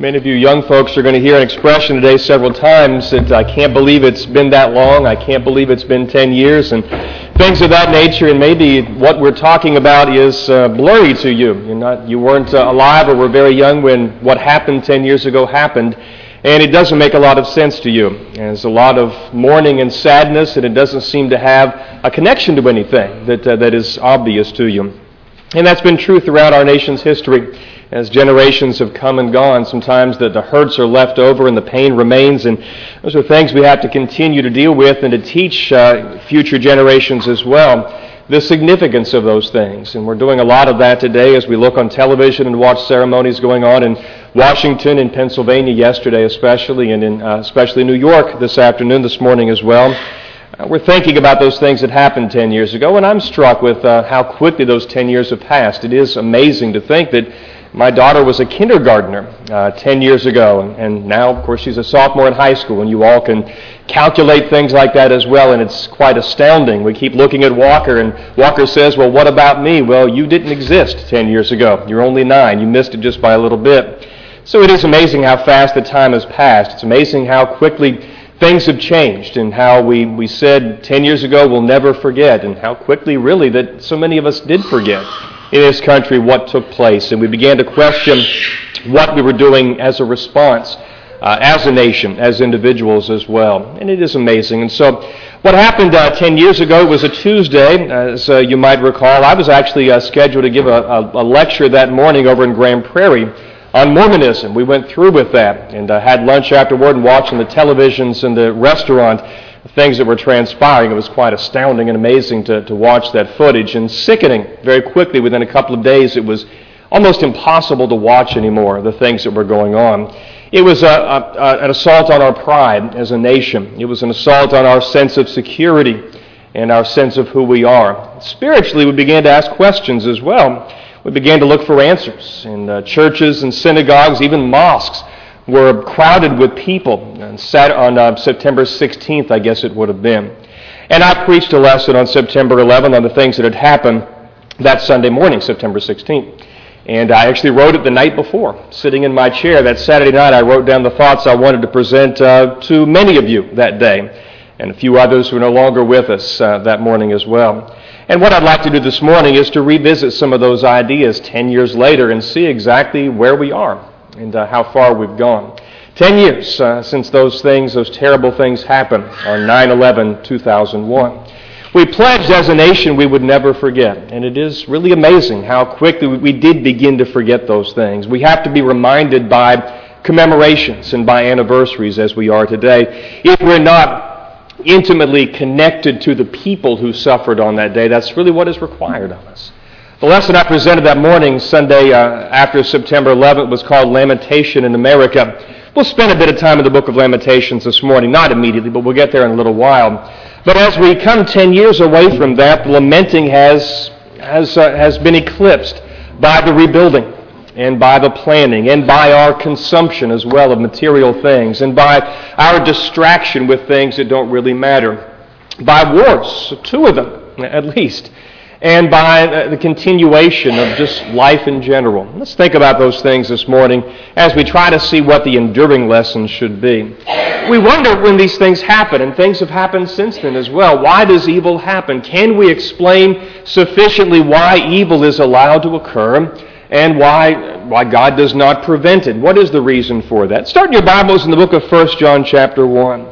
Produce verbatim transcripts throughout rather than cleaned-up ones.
Many of you young folks are going to hear an expression today several times that I can't believe it's been that long, I can't believe it's been ten years, and things of that nature, and maybe what we're talking about is uh, blurry to you. You're not, you weren't uh, alive or were very young when what happened ten years ago happened, and it doesn't make a lot of sense to you. And there's a lot of mourning and sadness, and it doesn't seem to have a connection to anything that uh, that is obvious to you. And that's been true throughout our nation's history. As generations have come and gone, sometimes the, the hurts are left over and the pain remains, and those are things we have to continue to deal with and to teach uh, future generations as well the significance of those things. And we're doing a lot of that today as we look on television and watch ceremonies going on in Washington and Pennsylvania yesterday especially, and in uh, especially New York this afternoon, this morning as well. Uh, we're thinking about those things that happened ten years ago, and I'm struck with uh, how quickly those ten years have passed. It is amazing to think that my daughter was a kindergartner uh, ten years ago, and, and now, of course, she's a sophomore in high school, and you all can calculate things like that as well, and it's quite astounding. We keep looking at Walker, and Walker says, well, what about me? Well, you didn't exist ten years ago. You're only nine. You missed it just by a little bit. So it is amazing how fast the time has passed. It's amazing how quickly things have changed, and how we, we said ten years ago we'll never forget, and how quickly, really, that so many of us did forget in this country what took place, and we began to question what we were doing as a response, uh, as a nation, as individuals as well. And it is amazing. And so what happened uh, ten years ago was a Tuesday, as uh, you might recall. I was actually uh, scheduled to give a, a, a lecture that morning over in Grand Prairie on Mormonism. We went through with that and uh, had lunch afterward and watching the televisions in the restaurant, things that were transpiring. It was quite astounding and amazing to, to watch that footage, and sickening very quickly. Within a couple of days, it was almost impossible to watch anymore, the things that were going on. It was a, a, an assault on our pride as a nation. It was an assault on our sense of security and our sense of who we are. Spiritually, we began to ask questions as well. We began to look for answers. In uh, churches and synagogues, even mosques, were crowded with people on, Saturday, on uh, September sixteenth, I guess it would have been. And I preached a lesson on September eleventh on the things that had happened that Sunday morning, September sixteenth. And I actually wrote it the night before, sitting in my chair. That Saturday night, I wrote down the thoughts I wanted to present uh, to many of you that day, and a few others who are no longer with us uh, that morning as well. And what I'd like to do this morning is to revisit some of those ideas ten years later and see exactly where we are and uh, how far we've gone. Ten years uh, since those things, those terrible things happened on nine eleven two thousand one. We pledged as a nation we would never forget, and it is really amazing how quickly we did begin to forget those things. We have to be reminded by commemorations and by anniversaries as we are today. If we're not intimately connected to the people who suffered on that day, that's really what is required of us. The lesson I presented that morning, Sunday uh, after September eleventh, was called Lamentation in America. We'll spend a bit of time in the book of Lamentations this morning, not immediately, but we'll get there in a little while. But as we come ten years away from that, lamenting has, has, uh, has been eclipsed by the rebuilding and by the planning and by our consumption as well of material things and by our distraction with things that don't really matter, by wars, two of them at least, and by the continuation of just life in general. Let's think about those things this morning as we try to see what the enduring lessons should be. We wonder when these things happen, and things have happened since then as well. Why does evil happen? Can we explain sufficiently why evil is allowed to occur and why, why God does not prevent it? What is the reason for that? Start in your Bibles in the book of First John chapter one.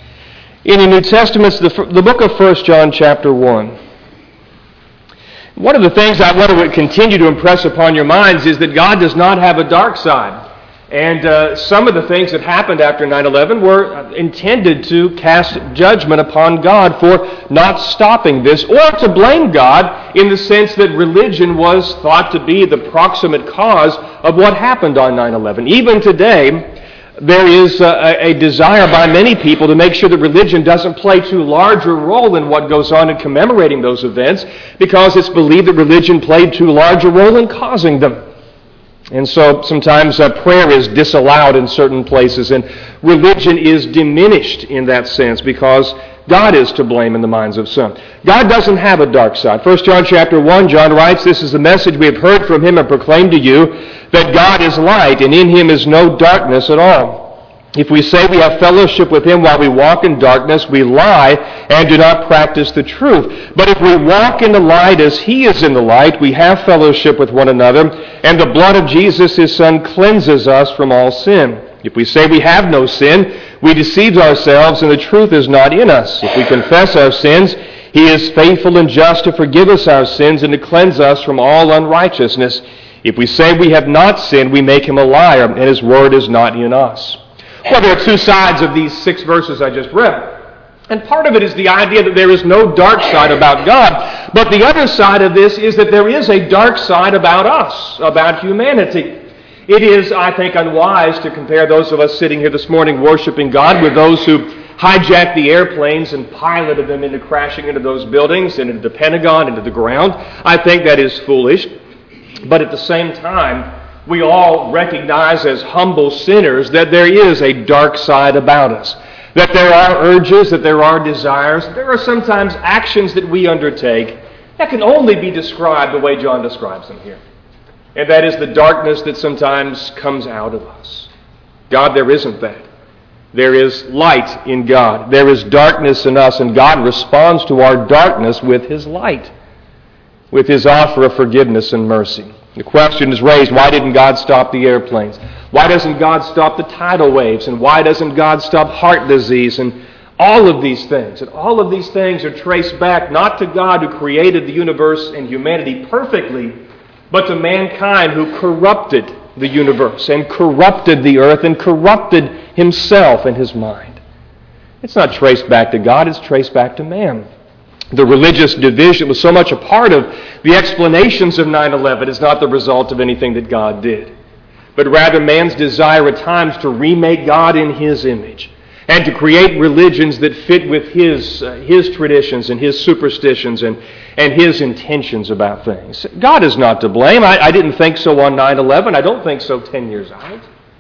In the New Testament, the, the book of First John chapter one. One of the things I want to continue to impress upon your minds is that God does not have a dark side. And uh, some of the things that happened after nine eleven were intended to cast judgment upon God for not stopping this, or to blame God in the sense that religion was thought to be the proximate cause of what happened on nine eleven. Even today, there is a, a desire by many people to make sure that religion doesn't play too large a role in what goes on in commemorating those events, because it's believed that religion played too large a role in causing them. And so sometimes uh, prayer is disallowed in certain places, and religion is diminished in that sense because God is to blame in the minds of some. God doesn't have a dark side. First John chapter one, John writes, "This is the message we have heard from him and proclaimed to you, that God is light, and in him is no darkness at all. If we say we have fellowship with him while we walk in darkness, we lie and do not practice the truth. But if we walk in the light as he is in the light, we have fellowship with one another, and the blood of Jesus, his Son, cleanses us from all sin. If we say we have no sin, we deceive ourselves, and the truth is not in us. If we confess our sins, he is faithful and just to forgive us our sins and to cleanse us from all unrighteousness. If we say we have not sinned, we make him a liar, and his word is not in us." Well, there are two sides of these six verses I just read. And part of it is the idea that there is no dark side about God. But the other side of this is that there is a dark side about us, about humanity. It is, I think, unwise to compare those of us sitting here this morning worshiping God with those who hijacked the airplanes and piloted them into crashing into those buildings and into the Pentagon, into the ground. I think that is foolish. But at the same time, we all recognize as humble sinners that there is a dark side about us. That there are urges, that there are desires, that there are sometimes actions that we undertake that can only be described the way John describes them here. And that is the darkness that sometimes comes out of us. God, there isn't that. There is light in God. There is darkness in us, and God responds to our darkness with his light, with his offer of forgiveness and mercy. The question is raised, why didn't God stop the airplanes? Why doesn't God stop the tidal waves? And why doesn't God stop heart disease? And all of these things. And all of these things are traced back not to God who created the universe and humanity perfectly, but to mankind who corrupted the universe and corrupted the earth and corrupted himself and his mind. It's not traced back to God, it's traced back to man. The religious division was so much a part of the explanations of nine eleven is not the result of anything that God did, but rather man's desire at times to remake God in his image and to create religions that fit with his uh, his traditions and his superstitions and, and his intentions about things. God is not to blame. I, I didn't think so on nine eleven. I don't think so ten years out.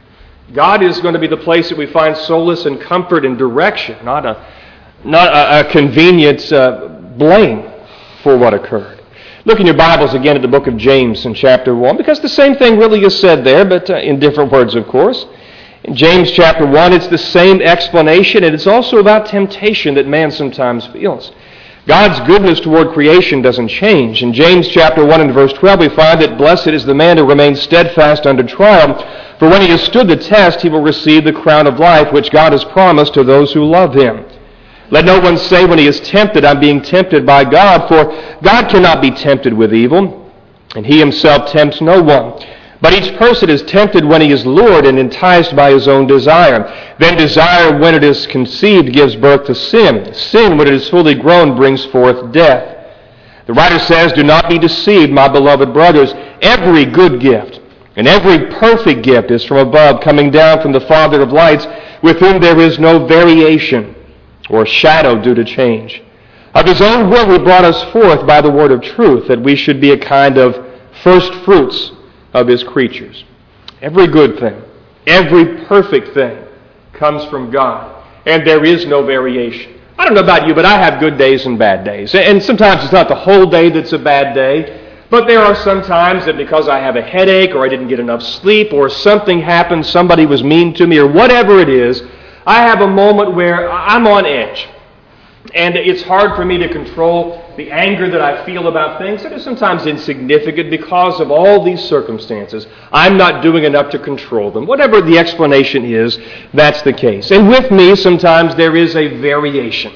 God is going to be the place that we find solace and comfort and direction, not a not a, a convenient uh, blame for what occurred. Look in your Bibles again at the book of James in chapter one, because the same thing really is said there, but uh, in different words, of course. In James chapter one, it's the same explanation, and it's also about temptation that man sometimes feels. God's goodness toward creation doesn't change. In James chapter one and verse twelve, we find that blessed is the man who remains steadfast under trial, for when he has stood the test, he will receive the crown of life which God has promised to those who love him. Let no one say when he is tempted, I'm being tempted by God, for God cannot be tempted with evil, and he himself tempts no one. But each person is tempted when he is lured and enticed by his own desire. Then desire, when it is conceived, gives birth to sin. Sin, when it is fully grown, brings forth death. The writer says, do not be deceived, my beloved brothers. Every good gift and every perfect gift is from above, coming down from the Father of lights, with whom there is no variation or shadow due to change. Of his own will he brought us forth by the word of truth, that we should be a kind of first fruits of his creatures. Every good thing, every perfect thing comes from God, and there is no variation. I don't know about you, but I have good days and bad days. And sometimes it's not the whole day that's a bad day, but there are some times that because I have a headache, or I didn't get enough sleep, or something happened, somebody was mean to me, or whatever it is, I have a moment where I'm on edge. And it's hard for me to control the anger that I feel about things that are sometimes insignificant because of all these circumstances. I'm not doing enough to control them. Whatever the explanation is, that's the case. And with me, sometimes there is a variation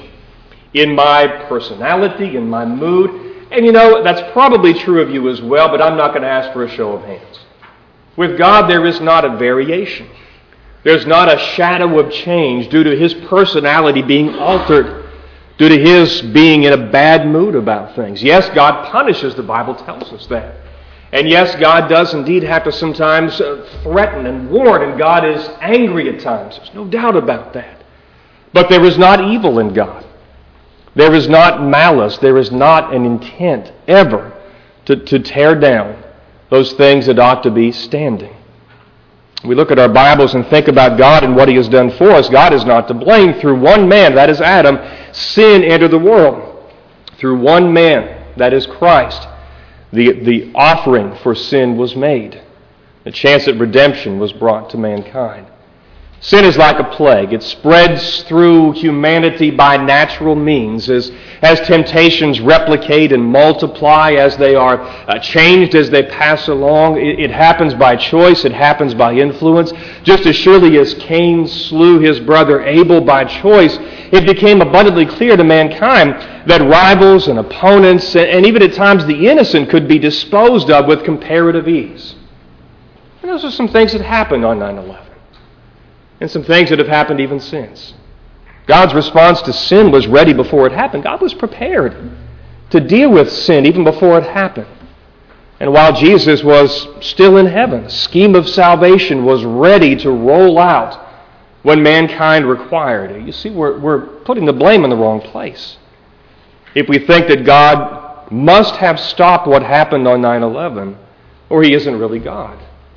in my personality, in my mood. And you know, that's probably true of you as well, but I'm not going to ask for a show of hands. With God, there is not a variation. There's not a shadow of change due to his personality being altered, due to his being in a bad mood about things. Yes, God punishes, the Bible tells us that. And yes, God does indeed have to sometimes threaten and warn, and God is angry at times. There's no doubt about that. But there is not evil in God. There is not malice. There is not an intent ever to, to tear down those things that ought to be standing. We look at our Bibles and think about God and what He has done for us. God is not to blame. Through one man, that is Adam, sin entered the world. Through one man, that is Christ, the, the offering for sin was made. The chance at redemption was brought to mankind. Sin is like a plague. It spreads through humanity by natural means as, as temptations replicate and multiply, as they are uh, changed as they pass along. It, it happens by choice. It happens by influence. Just as surely as Cain slew his brother Abel by choice, it became abundantly clear to mankind that rivals and opponents, and, and even at times the innocent, could be disposed of with comparative ease. And those are some things that happened on nine eleven. And some things that have happened even since. God's response to sin was ready before it happened. God was prepared to deal with sin even before it happened. And while Jesus was still in heaven, the scheme of salvation was ready to roll out when mankind required it. You see, we're, we're putting the blame in the wrong place. If we think that God must have stopped what happened on nine eleven, or He isn't really God.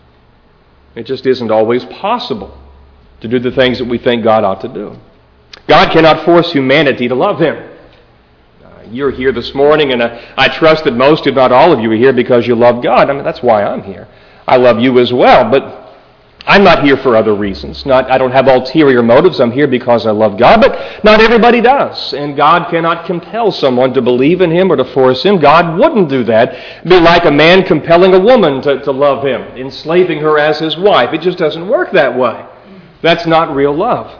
It just isn't always possible to do the things that we think God ought to do. God cannot force humanity to love Him. Uh, you're here this morning, and uh, I trust that most, if not all of you, are here because you love God. I mean, that's why I'm here. I love you as well, but I'm not here for other reasons. Not, I don't have ulterior motives. I'm here because I love God, but not everybody does. And God cannot compel someone to believe in Him or to force Him. God wouldn't do that. It'd be like a man compelling a woman to, to love him, enslaving her as his wife. It just doesn't work that way. That's not real love.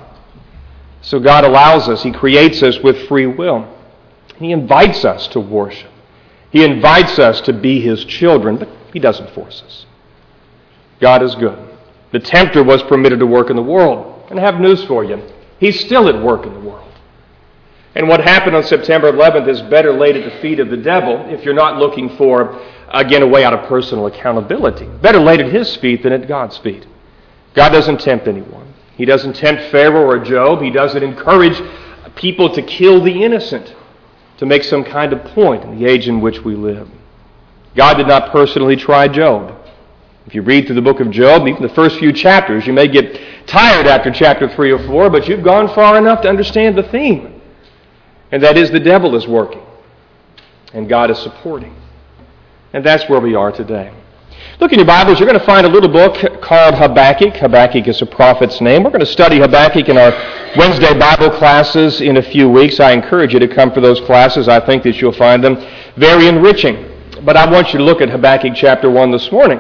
So God allows us. He creates us with free will. He invites us to worship. He invites us to be His children, but He doesn't force us. God is good. The tempter was permitted to work in the world. And I have news for you. He's still at work in the world. And what happened on September eleventh is better laid at the feet of the devil if you're not looking for, again, a way out of personal accountability. Better laid at his feet than at God's feet. God doesn't tempt anyone. He doesn't tempt Pharaoh or Job. He doesn't encourage people to kill the innocent to make some kind of point in the age in which we live. God did not personally try Job. If you read through the book of Job, even the first few chapters, you may get tired after chapter three or four, but you've gone far enough to understand the theme. And that is the devil is working, and God is supporting. And that's where we are today. Look in your Bibles, you're going to find a little book called Habakkuk. Habakkuk is a prophet's name. We're going to study Habakkuk in our Wednesday Bible classes in a few weeks. I encourage you to come for those classes. I think that you'll find them very enriching. But I want you to look at Habakkuk chapter one this morning.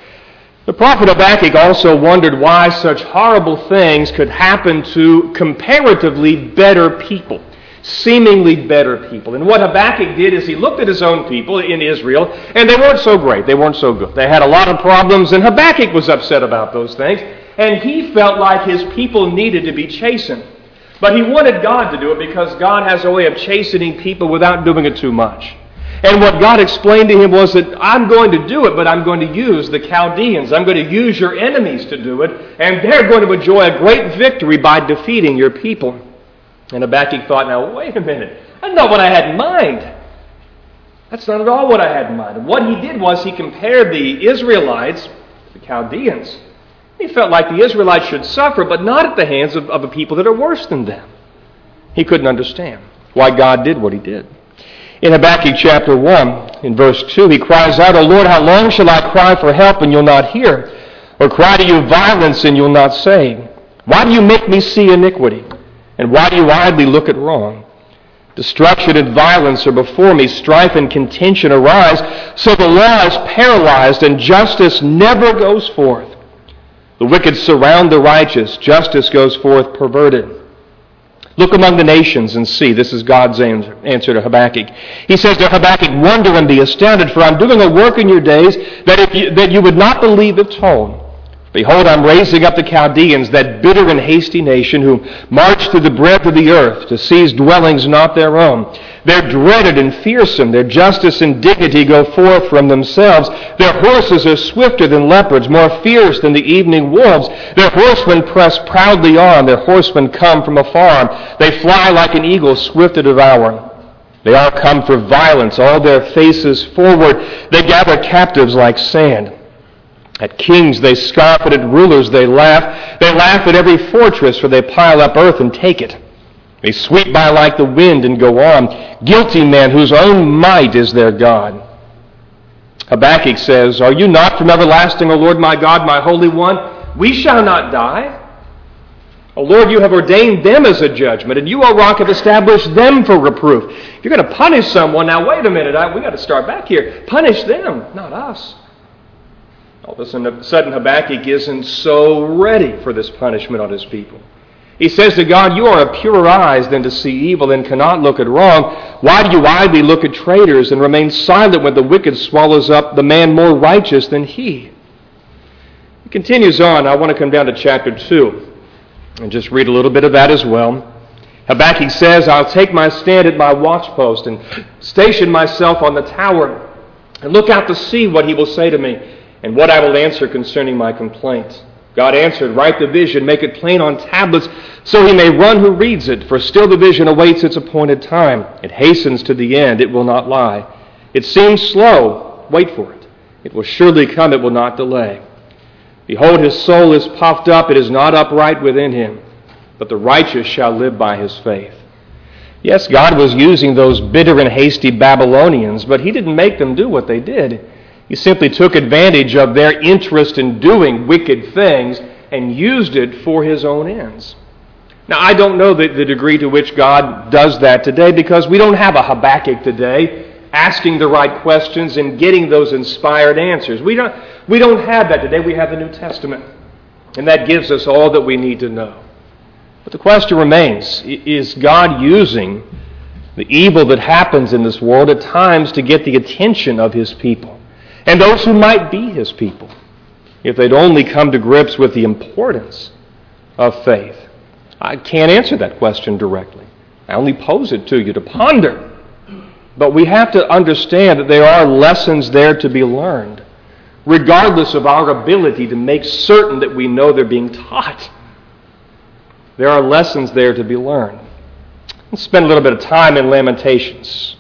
The prophet Habakkuk also wondered why such horrible things could happen to comparatively better people. Seemingly better people. And what Habakkuk did is he looked at his own people in Israel, and they weren't so great. They weren't so good. They had a lot of problems, and Habakkuk was upset about those things. And he felt like his people needed to be chastened. But he wanted God to do it because God has a way of chastening people without doing it too much. And what God explained to him was that I'm going to do it, but I'm going to use the Chaldeans. I'm going to use your enemies to do it, and they're going to enjoy a great victory by defeating your people. And Habakkuk thought, now, wait a minute. That's not what I had in mind. That's not at all what I had in mind. And what he did was he compared the Israelites to the Chaldeans. He felt like the Israelites should suffer, but not at the hands of, of the people that are worse than them. He couldn't understand why God did what He did. In Habakkuk chapter one, in verse two, he cries out, O Lord, how long shall I cry for help and you'll not hear? Or cry to you violence and you'll not save? Why do you make me see iniquity? And why do you idly look at wrong? Destruction and violence are before me. Strife and contention arise. So the law is paralyzed and justice never goes forth. The wicked surround the righteous. Justice goes forth perverted. Look among the nations and see. This is God's answer to Habakkuk. He says to Habakkuk, wonder and be astounded, for I'm doing a work in your days that, if you, that you would not believe if told. Behold, I'm raising up the Chaldeans, that bitter and hasty nation, who march through the breadth of the earth to seize dwellings not their own. They're dreaded and fearsome. Their justice and dignity go forth from themselves. Their horses are swifter than leopards, more fierce than the evening wolves. Their horsemen press proudly on. Their horsemen come from afar. They fly like an eagle, swift to devour. They all come for violence, all their faces forward. They gather captives like sand. At kings they scoff, and at rulers they laugh. They laugh at every fortress, for they pile up earth and take it. They sweep by like the wind and go on. Guilty men whose own might is their God. Habakkuk says, Are you not from everlasting, O Lord my God, my Holy One? We shall not die. O Lord, you have ordained them as a judgment, and you, O Rock, have established them for reproof. If you're going to punish someone, now wait a minute, I, we got to start back here. Punish them, not us. All of a sudden, Habakkuk isn't so ready for this punishment on his people. He says to God, You are of purer eyes than to see evil and cannot look at wrong. Why do you idly look at traitors and remain silent when the wicked swallows up the man more righteous than he? He continues on. I want to come down to chapter two and just read a little bit of that as well. Habakkuk says, I'll take my stand at my watchpost and station myself on the tower and look out to see what he will say to me and what I will answer concerning my complaint. God answered, Write the vision, make it plain on tablets, so he may run who reads it. For still the vision awaits its appointed time. It hastens to the end, it will not lie. It seems slow, wait for it. It will surely come, it will not delay. Behold, his soul is puffed up, it is not upright within him, but the righteous shall live by his faith. Yes, God was using those bitter and hasty Babylonians, but he didn't make them do what they did. He simply took advantage of their interest in doing wicked things and used it for his own ends. Now, I don't know the, the degree to which God does that today, because we don't have a Habakkuk today asking the right questions and getting those inspired answers. We don't, we don't have that today. We have the New Testament, and that gives us all that we need to know. But the question remains, is God using the evil that happens in this world at times to get the attention of his people? And those who might be his people, if they'd only come to grips with the importance of faith. I can't answer that question directly. I only pose it to you to ponder. But we have to understand that there are lessons there to be learned, regardless of our ability to make certain that we know they're being taught. There are lessons there to be learned. Let's spend a little bit of time in Lamentations.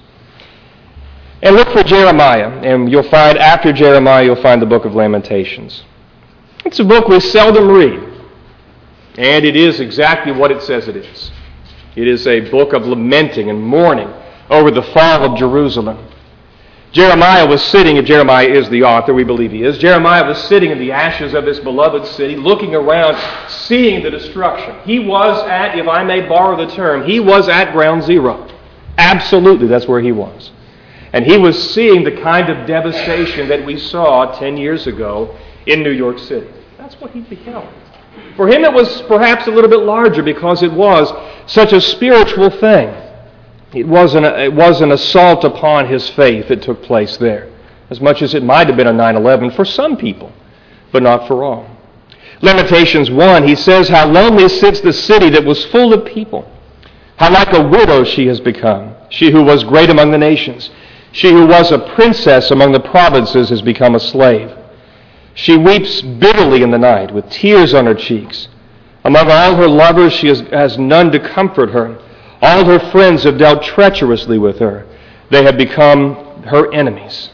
And look for Jeremiah, and you'll find, after Jeremiah, you'll find the book of Lamentations. It's a book we seldom read, and it is exactly what it says it is. It is a book of lamenting and mourning over the fall of Jerusalem. Jeremiah was sitting, if Jeremiah is the author, we believe he is, Jeremiah was sitting in the ashes of his beloved city, looking around, seeing the destruction. He was at, if I may borrow the term, he was at ground zero. Absolutely, that's where he was. And he was seeing the kind of devastation that we saw ten years ago in New York City. That's what he beheld. For him it was perhaps a little bit larger because it was such a spiritual thing. It was an, it was an assault upon his faith that took place there, as much as it might have been a nine eleven for some people, but not for all. Lamentations one, he says, How lonely sits the city that was full of people. How like a widow she has become, she who was great among the nations. She who was a princess among the provinces has become a slave. She weeps bitterly in the night with tears on her cheeks. Among all her lovers she has, has none to comfort her. All her friends have dealt treacherously with her. They have become her enemies.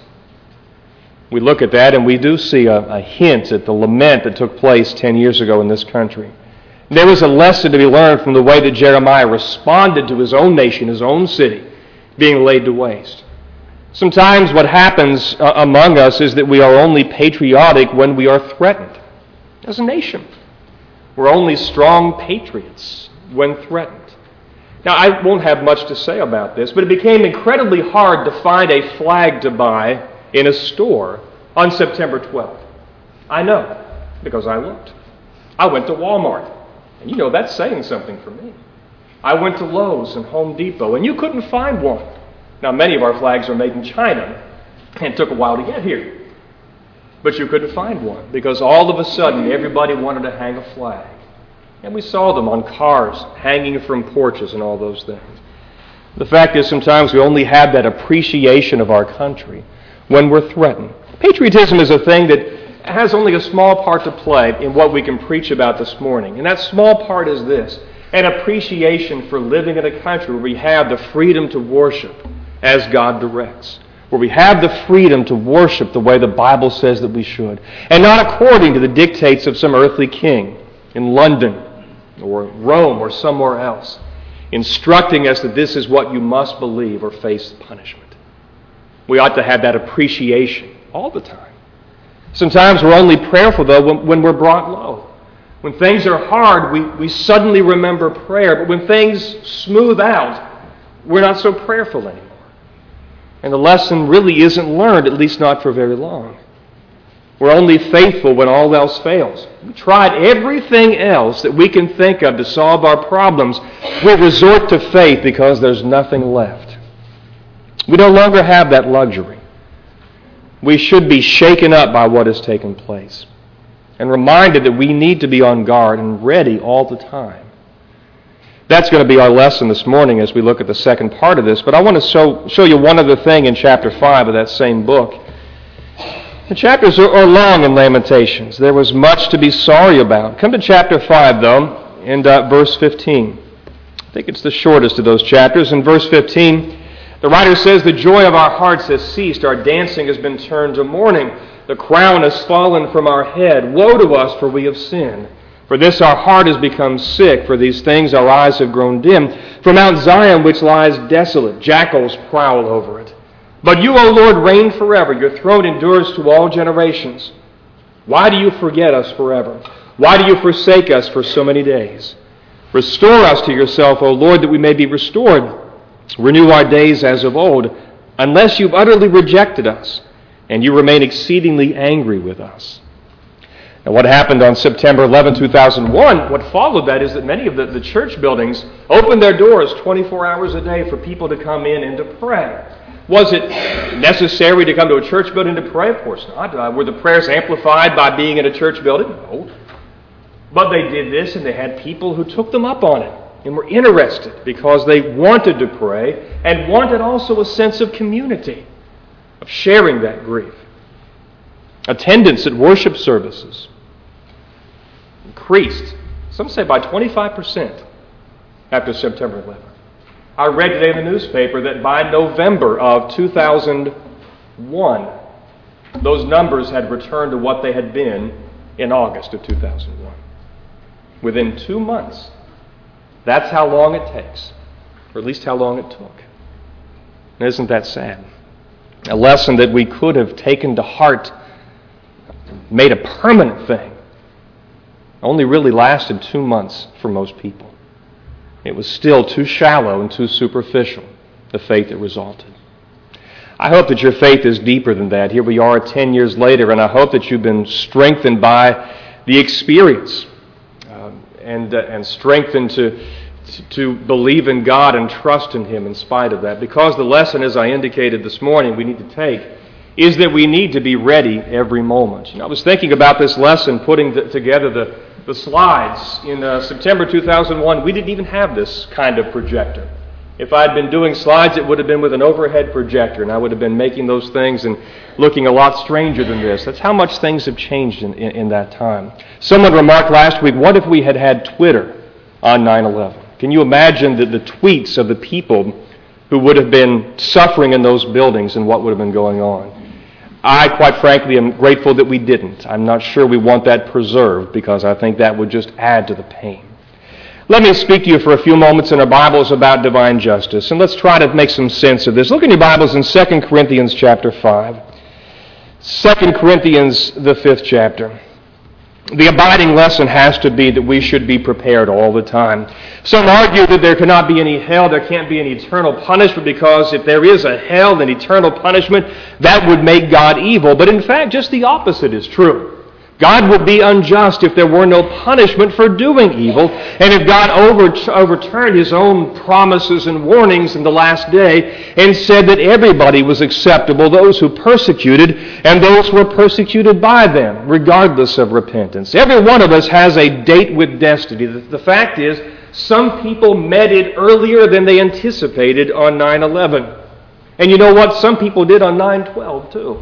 We look at that and we do see a, a hint at the lament that took place ten years ago in this country. There was a lesson to be learned from the way that Jeremiah responded to his own nation, his own city, being laid to waste. Sometimes what happens uh, among us is that we are only patriotic when we are threatened. As a nation, we're only strong patriots when threatened. Now, I won't have much to say about this, but it became incredibly hard to find a flag to buy in a store on September twelfth. I know, because I looked. I went to Walmart, and you know that's saying something for me. I went to Lowe's and Home Depot, and you couldn't find one. Now, many of our flags are made in China, and it took a while to get here. But you couldn't find one, because all of a sudden, everybody wanted to hang a flag. And we saw them on cars, hanging from porches and all those things. The fact is, sometimes we only have that appreciation of our country when we're threatened. Patriotism is a thing that has only a small part to play in what we can preach about this morning. And that small part is this: an appreciation for living in a country where we have the freedom to worship as God directs. where we have the freedom to worship the way the Bible says that we should, and not according to the dictates of some earthly king in London or Rome or somewhere else, instructing us that this is what you must believe or face punishment. We ought to have that appreciation all the time. Sometimes we're only prayerful, though, when, when we're brought low. When things are hard, we, we suddenly remember prayer. But when things smooth out, we're not so prayerful anymore. And the lesson really isn't learned, at least not for very long. We're only faithful when all else fails. We tried everything else that we can think of to solve our problems. We resort to faith because there's nothing left. We no longer have that luxury. We should be shaken up by what has taken place and reminded that we need to be on guard and ready all the time. That's going to be our lesson this morning as we look at the second part of this. But I want to show, show you one other thing in chapter five of that same book. The chapters are, are long in Lamentations. There was much to be sorry about. Come to chapter five, though, and uh, verse fifteen. I think it's the shortest of those chapters. In verse fifteen, the writer says, "The joy of our hearts has ceased. Our dancing has been turned to mourning. The crown has fallen from our head. Woe to us, for we have sinned. For this our heart has become sick. For these things our eyes have grown dim. For Mount Zion, which lies desolate, jackals prowl over it. But you, O Lord, reign forever. Your throne endures to all generations. Why do you forget us forever? Why do you forsake us for so many days? Restore us to yourself, O Lord, that we may be restored. Renew our days as of old, unless you've utterly rejected us, and you remain exceedingly angry with us." Now, what happened on September eleventh, two thousand one, what followed that is that many of the, the church buildings opened their doors twenty-four hours a day for people to come in and to pray. Was it necessary to come to a church building to pray? Of course not. Uh, were the prayers amplified by being in a church building? No. But they did this, and they had people who took them up on it and were interested because they wanted to pray and wanted also a sense of community, of sharing that grief. Attendance at worship services increased, some say by twenty-five percent after September eleventh. I read today in the newspaper that by November of two thousand one, those numbers had returned to what they had been in August of two thousand one. Within two months. That's how long it takes, or at least how long it took. And isn't that sad? A lesson that we could have taken to heart, made a permanent thing, only really lasted two months for most people. It was still too shallow and too superficial, the faith that resulted. I hope that your faith is deeper than that. Here we are ten years later, and I hope that you've been strengthened by the experience um, and, uh, and strengthened to, to believe in God and trust in Him in spite of that. Because the lesson, as I indicated this morning, we need to take is that we need to be ready every moment. You know, I was thinking about this lesson, putting the, together the, the slides. In uh, September two thousand one, we didn't even have this kind of projector. If I had been doing slides, it would have been with an overhead projector, and I would have been making those things and looking a lot stranger than this. That's how much things have changed in, in, in that time. Someone remarked last week, what if we had had Twitter on nine eleven? Can you imagine the, the tweets of the people who would have been suffering in those buildings and what would have been going on? I, quite frankly, am grateful that we didn't. I'm not sure we want that preserved because I think that would just add to the pain. Let me speak to you for a few moments in our Bibles about divine justice, and let's try to make some sense of this. Look in your Bibles in Second Corinthians chapter five. Second Corinthians, the fifth chapter. The abiding lesson has to be that we should be prepared all the time. Some argue that there cannot be any hell, there can't be any eternal punishment, because if there is a hell and eternal punishment, that would make God evil. But in fact, just the opposite is true. God would be unjust if there were no punishment for doing evil, and if God over, overturned His own promises and warnings in the last day and said that everybody was acceptable, those who persecuted and those who were persecuted by them, regardless of repentance. Every one of us has a date with destiny. The, the fact is, some people met it earlier than they anticipated on nine eleven. And you know what? Some people did on nine twelve too.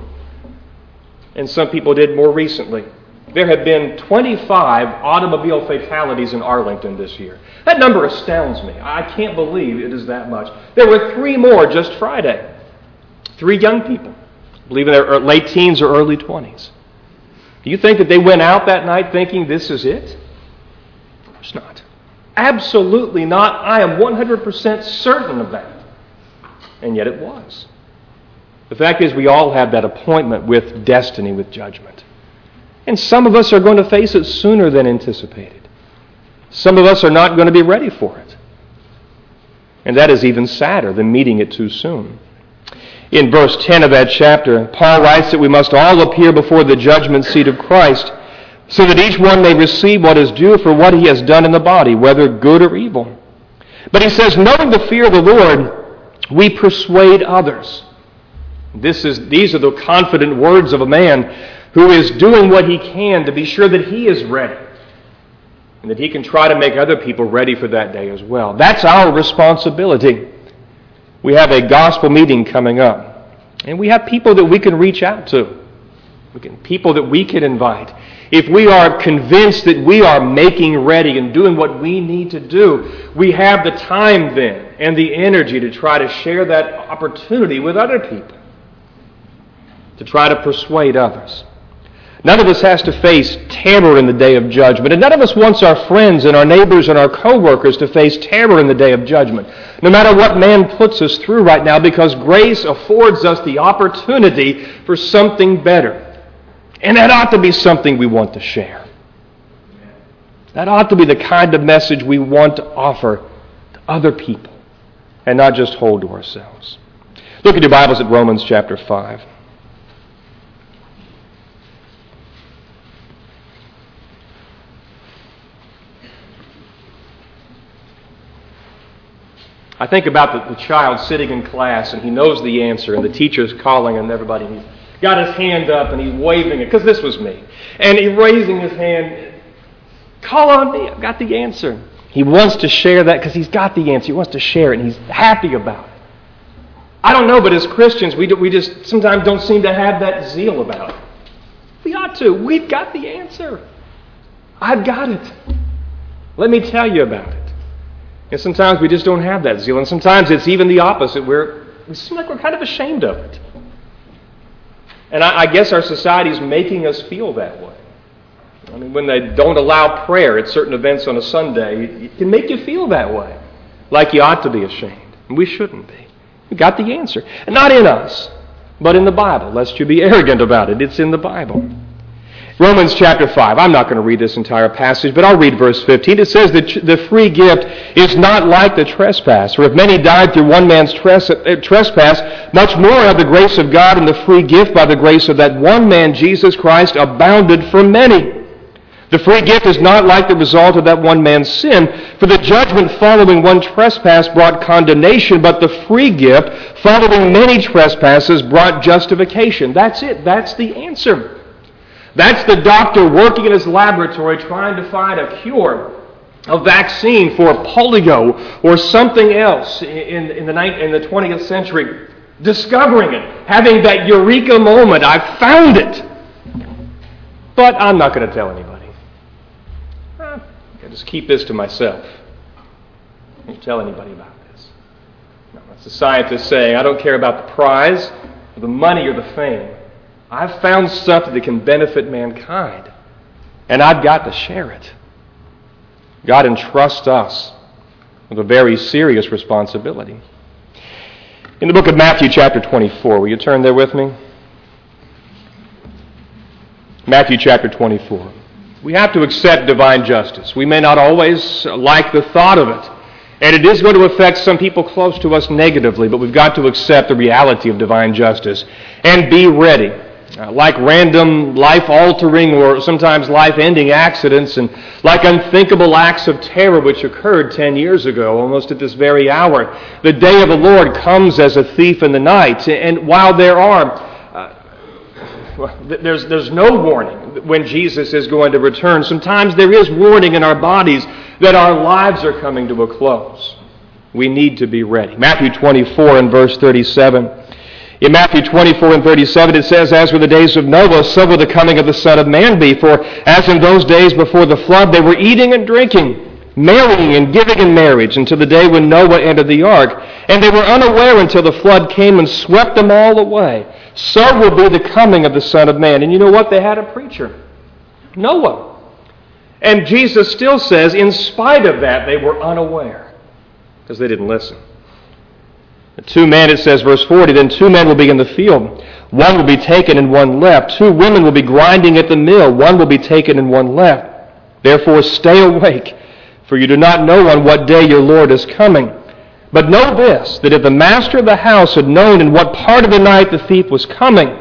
And some people did more recently. There have been twenty-five automobile fatalities in Arlington this year. That number astounds me. I can't believe it is that much. There were three more just Friday. Three young people, I believe in their late teens or early twenties. Do you think that they went out that night thinking this is it? Of course not. Absolutely not. I am one hundred percent certain of that. And yet it was. The fact is, we all have that appointment with destiny, with judgment. And some of us are going to face it sooner than anticipated. Some of us are not going to be ready for it. And that is even sadder than meeting it too soon. In verse ten of that chapter, Paul writes that we must all appear before the judgment seat of Christ, so that each one may receive what is due for what he has done in the body, whether good or evil. But he says, knowing the fear of the Lord, we persuade others. This is, these are the confident words of a man who is doing what he can to be sure that he is ready, and that he can try to make other people ready for that day as well. That's our responsibility. We have a gospel meeting coming up, and we have people that we can reach out to, we can, people that we can invite. If we are convinced that we are making ready and doing what we need to do, we have the time then and the energy to try to share that opportunity with other people, to try to persuade others. None of us has to face terror in the day of judgment, and none of us wants our friends and our neighbors and our co-workers to face terror in the day of judgment, no matter what man puts us through right now, because grace affords us the opportunity for something better. And that ought to be something we want to share. That ought to be the kind of message we want to offer to other people and not just hold to ourselves. Look at your Bibles at Romans chapter five. I think about the, the child sitting in class and he knows the answer and the teacher's calling and everybody, and he's got his hand up and he's waving it, because this was me. And he's raising his hand, call on me, I've got the answer. He wants to share that because he's got the answer. He wants to share it and he's happy about it. I don't know, but as Christians, we, do, we just sometimes don't seem to have that zeal about it. We ought to. We've got the answer. I've got it. Let me tell you about it. And sometimes we just don't have that zeal. And sometimes it's even the opposite, where we seem like we're kind of ashamed of it. And I, I guess our society is making us feel that way. I mean, when they don't allow prayer at certain events on a Sunday, it can make you feel that way, like you ought to be ashamed. And we shouldn't be. We got the answer. And not in us, but in the Bible, lest you be arrogant about it. It's in the Bible. Romans chapter five. I'm not going to read this entire passage, but I'll read verse fifteen. It says that the free gift is not like the trespass. For if many died through one man's trespass, much more have the grace of God and the free gift by the grace of that one man, Jesus Christ, abounded for many. The free gift is not like the result of that one man's sin, for the judgment following one trespass brought condemnation, but the free gift following many trespasses brought justification. That's it. That's the answer. That's the doctor working in his laboratory trying to find a cure, a vaccine for polio or something else in, in, the, in the twentieth century, discovering it, having that eureka moment, I found it. But I'm not going to tell anybody. I'll just keep this to myself. I won't tell anybody about this. No, that's the scientist saying, I don't care about the prize, or the money, or the fame. I've found something that can benefit mankind, and I've got to share it. God entrusts us with a very serious responsibility. In the book of Matthew chapter twenty-four, will you turn there with me? Matthew chapter twenty-four. We have to accept divine justice. We may not always like the thought of it, and it is going to affect some people close to us negatively, but we've got to accept the reality of divine justice and be ready. Uh, like random life-altering or sometimes life-ending accidents and like unthinkable acts of terror which occurred ten years ago, almost at this very hour. The day of the Lord comes as a thief in the night. And while there are, uh, there's, there's no warning when Jesus is going to return, sometimes there is warning in our bodies that our lives are coming to a close. We need to be ready. Matthew twenty-four and verse thirty-seven. In Matthew twenty-four and thirty-seven, it says, As were the days of Noah, so will the coming of the Son of Man be. For as in those days before the flood, they were eating and drinking, marrying and giving in marriage until the day when Noah entered the ark. And they were unaware until the flood came and swept them all away. So will be the coming of the Son of Man. And you know what? They had a preacher, Noah. And Jesus still says, in spite of that, they were unaware because they didn't listen. The two men, it says, verse forty, then two men will be in the field. One will be taken and one left. Two women will be grinding at the mill. One will be taken and one left. Therefore stay awake, for you do not know on what day your Lord is coming. But know this, that if the master of the house had known in what part of the night the thief was coming,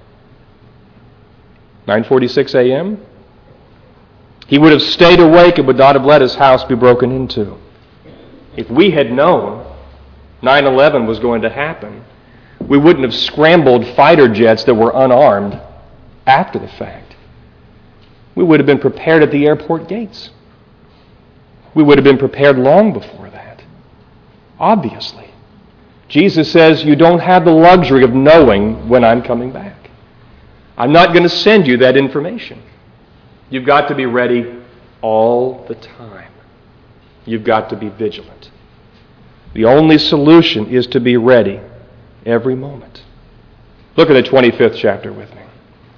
nine forty-six a.m., he would have stayed awake and would not have let his house be broken into. If we had known nine eleven was going to happen, we wouldn't have scrambled fighter jets that were unarmed after the fact. We would have been prepared at the airport gates. We would have been prepared long before that. Obviously. Jesus says you don't have the luxury of knowing when I'm coming back. I'm not going to send you that information. You've got to be ready all the time. You've got to be vigilant. The only solution is to be ready every moment. Look at the twenty-fifth chapter with me.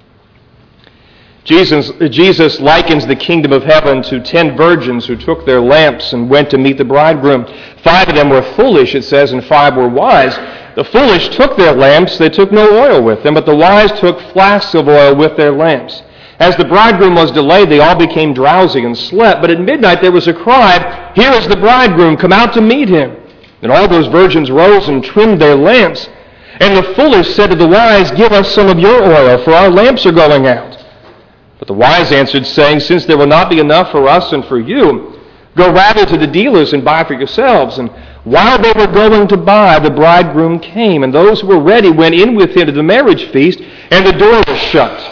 Jesus, Jesus likens the kingdom of heaven to ten virgins who took their lamps and went to meet the bridegroom. Five of them were foolish, it says, and five were wise. The foolish took their lamps, they took no oil with them, but the wise took flasks of oil with their lamps. As the bridegroom was delayed, they all became drowsy and slept. But at midnight there was a cry, "Here is the bridegroom, come out to meet him." And all those virgins rose and trimmed their lamps. And the foolish said to the wise, "Give us some of your oil, for our lamps are going out." But the wise answered, saying, "Since there will not be enough for us and for you, go rather to the dealers and buy for yourselves." And while they were going to buy, the bridegroom came, and those who were ready went in with him to the marriage feast, and the door was shut.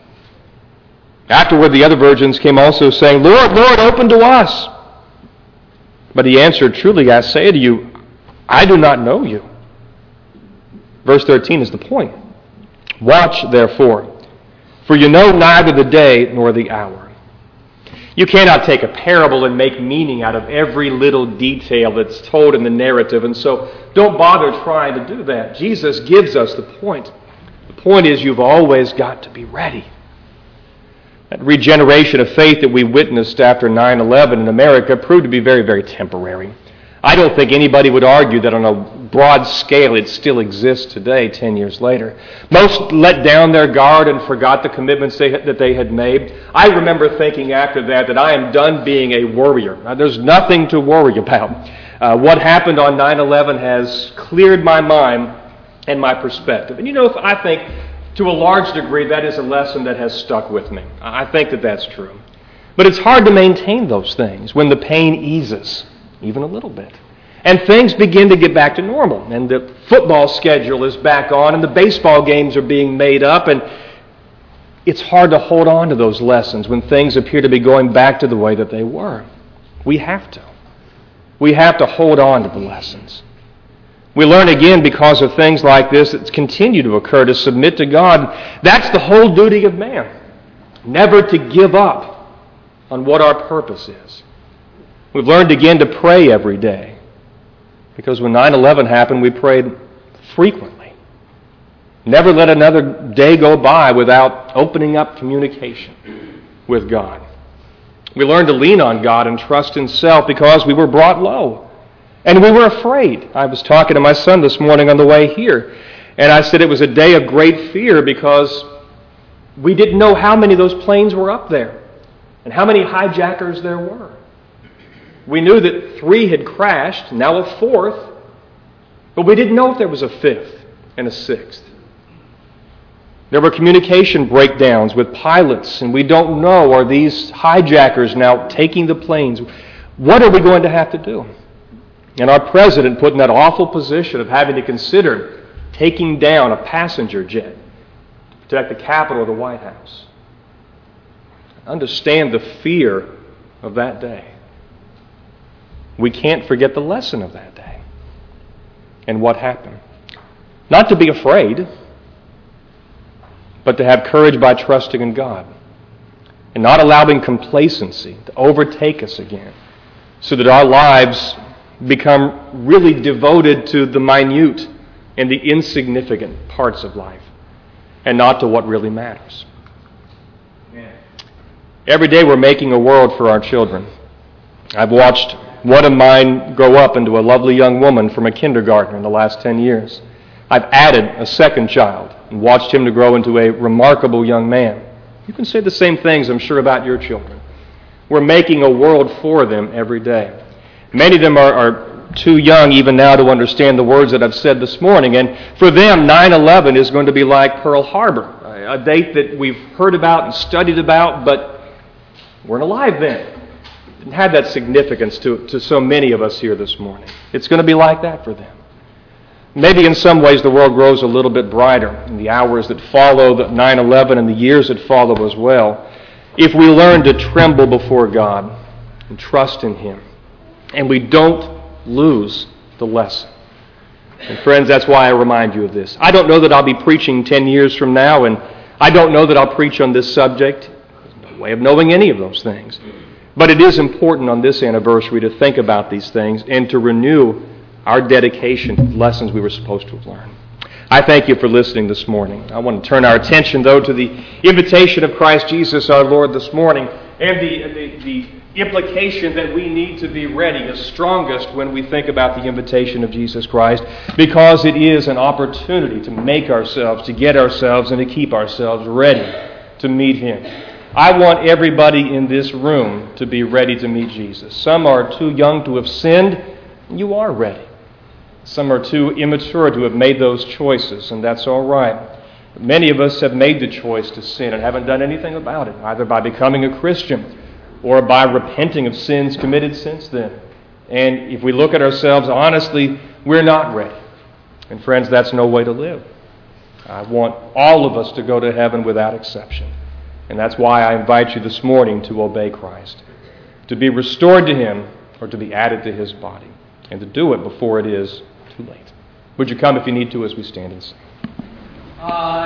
Afterward the other virgins came also, saying, "Lord, Lord, open to us." But he answered, "Truly I say to you, I do not know you." Verse thirteen is the point. "Watch, therefore, for you know neither the day nor the hour." You cannot take a parable and make meaning out of every little detail that's told in the narrative, and so don't bother trying to do that. Jesus gives us the point. The point is you've always got to be ready. That regeneration of faith that we witnessed after nine eleven in America proved to be very, very temporary. I don't think anybody would argue that on a broad scale it still exists today, ten years later. Most let down their guard and forgot the commitments they, that they had made. I remember thinking after that that I am done being a worrier. Now, there's nothing to worry about. Uh, what happened on nine eleven has cleared my mind and my perspective. And you know, if I think to a large degree that is a lesson that has stuck with me. I think that that's true. But it's hard to maintain those things when the pain eases, even a little bit. And things begin to get back to normal. And the football schedule is back on, and the baseball games are being made up. And it's hard to hold on to those lessons when things appear to be going back to the way that they were. We have to. We have to hold on to the lessons. We learn again because of things like this that continue to occur to submit to God. That's the whole duty of man. Never to give up on what our purpose is. We've learned again to pray every day. Because when nine eleven happened, we prayed frequently. Never let another day go by without opening up communication with God. We learned to lean on God and trust in self because we were brought low. And we were afraid. I was talking to my son this morning on the way here, and I said it was a day of great fear because we didn't know how many of those planes were up there and how many hijackers there were. We knew that three had crashed, now a fourth, but we didn't know if there was a fifth and a sixth. There were communication breakdowns with pilots, and we don't know, are these hijackers now taking the planes? What are we going to have to do? And our president put in that awful position of having to consider taking down a passenger jet to protect the Capitol or the White House. Understand the fear of that day. We can't forget the lesson of that day and what happened. Not to be afraid, but to have courage by trusting in God and not allowing complacency to overtake us again, so that our lives become really devoted to the minute and the insignificant parts of life and not to what really matters. Every day we're making a world for our children. I've watched one of mine grow up into a lovely young woman from a kindergartner in the last ten years. I've added a second child and watched him to grow into a remarkable young man. You can say the same things, I'm sure, about your children. We're making a world for them every day. Many of them are, are too young even now to understand the words that I've said this morning, and for them, nine eleven is going to be like Pearl Harbor, a date that we've heard about and studied about, but weren't alive then. Didn't have that significance to, to so many of us here this morning. It's going to be like that for them. Maybe in some ways the world grows a little bit brighter in the hours that follow the nine eleven and the years that follow as well, if we learn to tremble before God and trust in Him, and we don't lose the lesson. And friends, that's why I remind you of this. I don't know that I'll be preaching ten years from now, and I don't know that I'll preach on this subject. Way of knowing any of those things. But it is important on this anniversary to think about these things and to renew our dedication to the lessons we were supposed to have learned. I thank you for listening this morning. I want to turn our attention, though, to the invitation of Christ Jesus our Lord this morning and the, the, the implication that we need to be ready is strongest when we think about the invitation of Jesus Christ, because it is an opportunity to make ourselves, to get ourselves, and to keep ourselves ready to meet Him. I want everybody in this room to be ready to meet Jesus. Some are too young to have sinned. You are ready. Some are too immature to have made those choices, and that's all right. But many of us have made the choice to sin and haven't done anything about it, either by becoming a Christian or by repenting of sins committed since then. And if we look at ourselves honestly, we're not ready. And friends, that's no way to live. I want all of us to go to heaven without exception. And that's why I invite you this morning to obey Christ, to be restored to Him or to be added to His body, and to do it before it is too late. Would you come if you need to as we stand and sing? Uh...